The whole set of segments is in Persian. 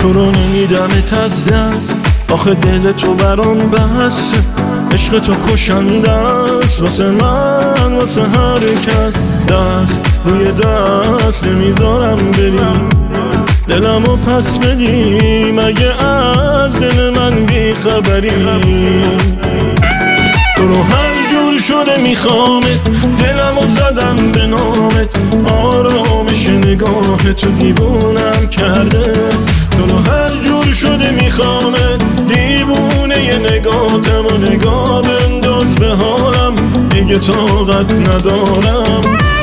تو رو نمیدمت از دست، آخه دل تو برام بسته. عشق تو کشنده است واسه من، واسه هر کس. دست روی دست نمیذارم بری، دلمو پس بدی مگه از دل من بی خبری. تو رو هر جور شده میخوامت، دلمو زدم به نامت. آرامش نگاه تو دیوونم کرده. تو رو هر جور شده میخوامت، دیوونه ی نگاهتم و نگاه بنداز به حالم. دیگه طاقت ندارم.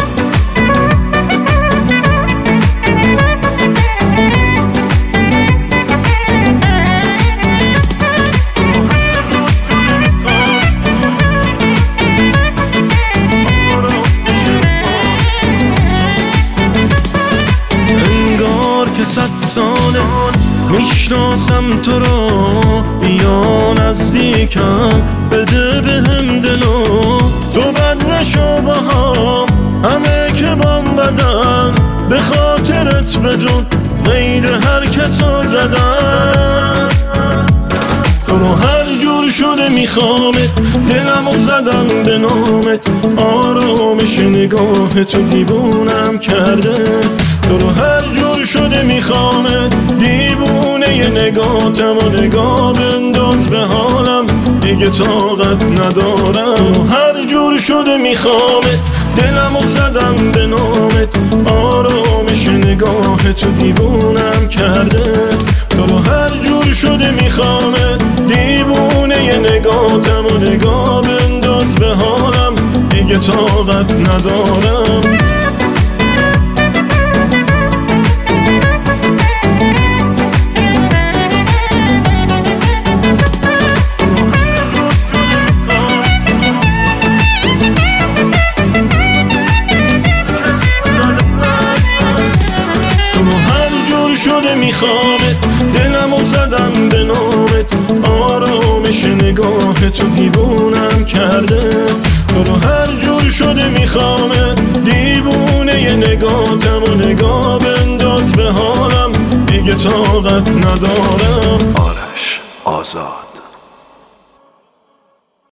که 100 ساله میشناسم تو رو، بیا نزدیکم بده بهم دلو. تو بد نشو با هم، همه که بام بدن، به خاطرت بدون غیر هر کسو زدن. تو رو هر جور شده میخوامت، دلمو زدم به نامت. آرامش نگاه تو دیوونم کرده. تو رو هر جور شده میخوامت، دیوونه ی نگاهتم و نگاه بنداز به حالم. دیگه طاقت ندارم. هر جور شده میخوامت، دلمو زدم به نامت. آرامش نگاه تو دیوونم کرده. تو رو هر جور شده میخوامت، دیوونه ی نگاهتم و نگاه بنداز به حالم. دیگه طاقت ندارم. شده میخوامت، دلمو زدم به نامت. آرامش نگاه تو دیوونم کرده. تو رو هر جور شده میخوامت، دیوونه ی نگاهتم و نگاه بنداز به حالم. دیگه طاقت ندارم. آرش آزاد.